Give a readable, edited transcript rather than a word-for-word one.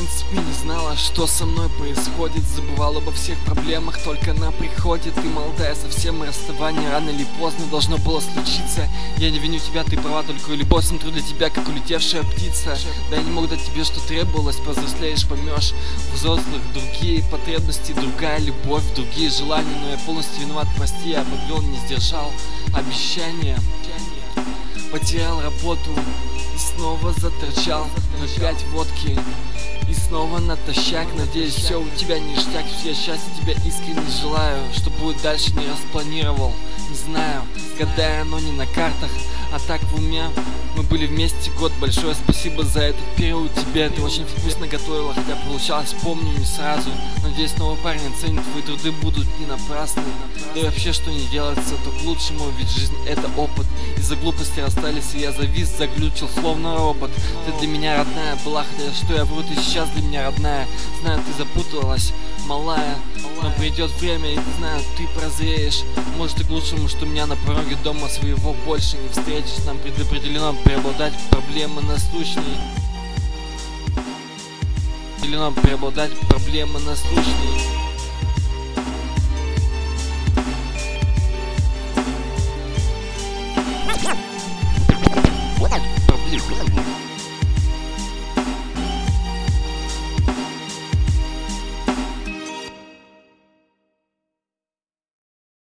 принципе не знала, что со мной происходит. Забывала обо всех проблемах, только она приходит. Ты молодая совсем, и расставание рано или поздно должно было случиться. Я не виню тебя, ты права, только любовь смотрю для тебя, как улетевшая птица. Да я не мог дать тебе, что требовалось, повзрослеешь, поймешь. У взрослых другие потребности, другая любовь, другие желания. Но я полностью виноват, прости, я подвел, не сдержал обещания. Потерял работу и снова заторчал на 5 водки. И снова натощак, надеюсь, все у тебя ништяк. Я счастья тебя искренне желаю. Что будет дальше, не распланировал. Не знаю, когда оно не на картах, а так в уме. Мы были вместе год, большое спасибо за этот период тебе. Ты очень вкусно готовила, хотя получалось, помню, не сразу. Надеюсь, новый парень оценит, твои труды будут не напрасны. Да и вообще, что не делается, то к лучшему, ведь жизнь это опыт. Из-за глупости расстались, и я завис, заглючил, словно робот. Ты для меня родная была, хотя что я вру, ты сейчас для меня родная. Знаю, ты запуталась, малая, но придет время, и знаю, ты прозреешь. Может и к лучшему, что меня на пороге дома своего больше не встретишь. Нам предопределено преобладать проблемы насущней. Преобладать проблемы насущней. Проблемы.